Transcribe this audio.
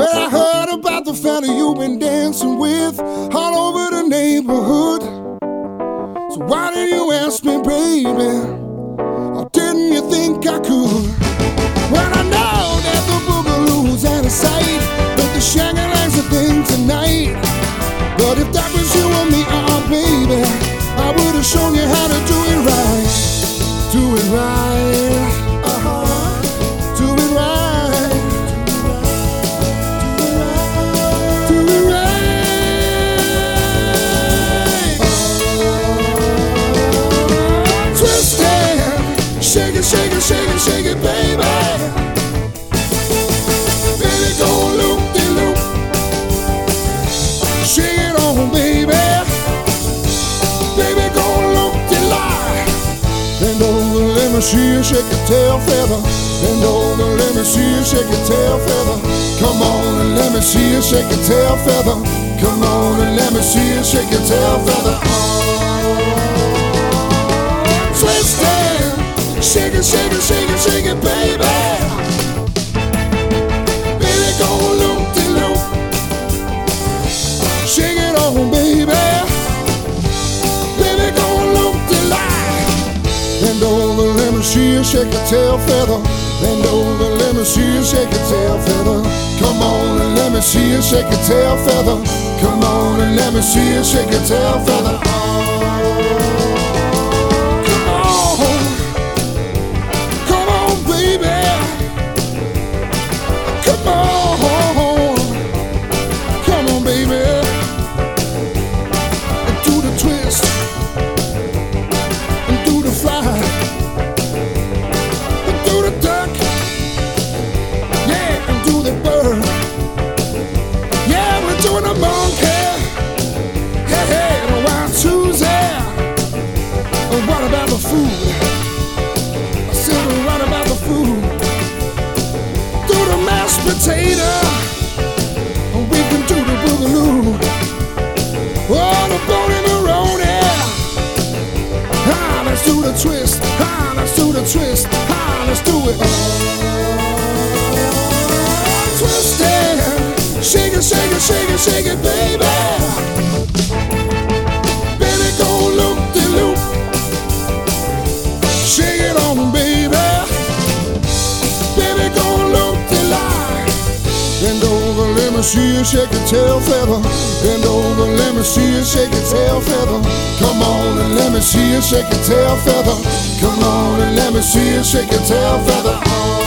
Well, I heard about the fella you've been dancing with all over the neighborhood. So why didn't you ask me, baby? Or didn't you think I could? Well, I know that the boogaloo's out of sight, but the shaggy-lang's a thing tonight. But if that was you and me, oh baby, I would have shown you how to do it right. Do it right, do it right, do it right. Twist it, shake it, shake it, shake it, shake it, baby. Baby, go loop-de-loop. Shake it on, baby. Baby, go loop-de-lie. Bend over, let me see you shake your tail feather. Bend over, let me see you shake your tail feather. Come on and let me see you shake your tail feather. Come on and let me see you shake your tail feather. Twist it, shake it, shake it, shake it, shake it, baby. Baby, go loop-de-loop. Shake it on, baby. Baby, go loop-de-lie. Bend over, let me see you shake your tail feather. Bend over, let me see you shake your tail feather. Come on and let me see you shake your tail feather. Come on and let me see you shake your tail feather. Come on, baby. Come on, come on, baby. And do the twist, and do the fly, and do the duck, yeah, and do the bird. Yeah, we're doing a monkey, hey, hey, and a wild Tuesday. And what about the food? I said, what about the food? Do the mashed potato, and we can do the boogaloo. Oh, the bony-maroni. Ah, let's do the twist. Ah, let's do the twist. Ah, let's do it. Twist it, shake it, shake it, shake it, shake it, baby. Baby, go loop-de-loop. Shake it on, baby. Baby, go loop-de-lie. Bend over, let me see you shake your tail feather. Bend over, let me see you shake your tail feather. Come on and let me see you shake your tail feather. Come on and let me see you shake your tail feather.